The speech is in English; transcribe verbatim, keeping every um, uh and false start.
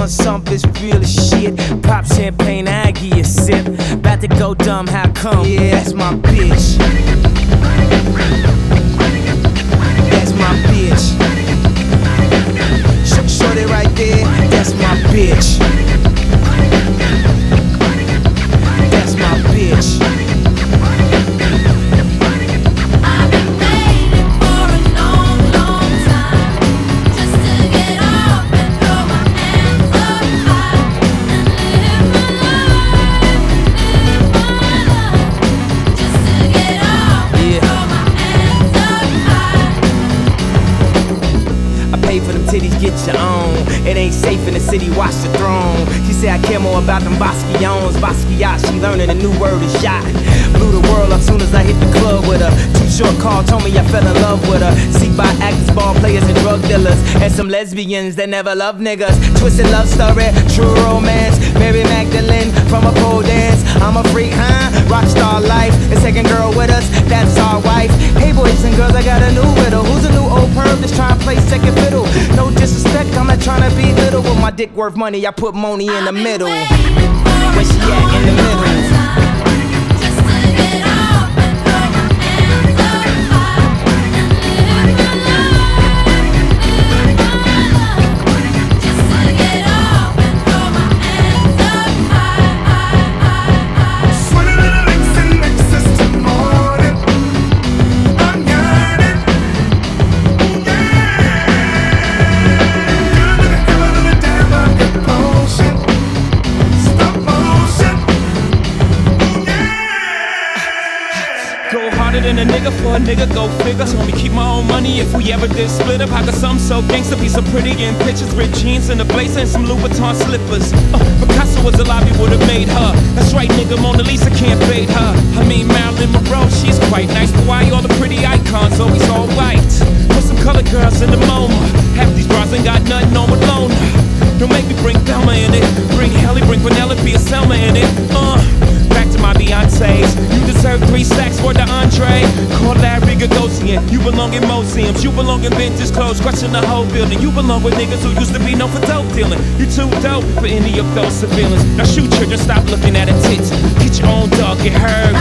sump is real as shit. Pop champagne, I give you a sip. About to go dumb, how come? Yeah, that's my bitch. That's my bitch. Sh- Shorty right there, that's my bitch. That's my bitch. For them titties, get your own. It ain't safe in the city, watch the throne. She said I care more about them Basquions. Basquiat, she learning a new word is yacht. Blew the world up soon as I hit the club with her. Too short call, told me I fell in love with her. Seek by actors, ball players, and drug dealers. And some lesbians that never love niggas. Twisted love story, true romance. Mary Magdalene from a pole dance. I'm a freak, huh? Rockstar life. The second girl with us, that's our wife. Hey boys and girls, I got a new riddle. Who's a new old perv that's trying to play second fiddle? No disrespect, I'm not trying to be little. With my dick worth money, I put money in the middle. Where she at in the middle? Than a nigga for a nigga, go figure. Told me keep my own money if we ever did split up. I got some so gangsta, be so pretty in pictures, ripped jeans and a blazer and some Louboutin slippers. Uh, Picasso was alive, he would've made her. That's right, nigga, Mona Lisa can't fade her. I mean Marilyn Monroe, she's quite nice, but why all the pretty icons always all white? Put some color girls in the MoMA. Half these bras ain't got nothing on with Lona. Don't make me bring Thelma in it. Bring Halle, bring Penelope and Selma in it. Uh. Back to my Beyonce's. You deserve three stacks for the entree. Call Larry Gagosian. You belong in museums. You belong in vintage clothes, crushing the whole building. You belong with niggas who used to be known for dope dealing. You too dope for any of those civilians. Now shoot children, stop looking at her tits. Get your own dog, get her.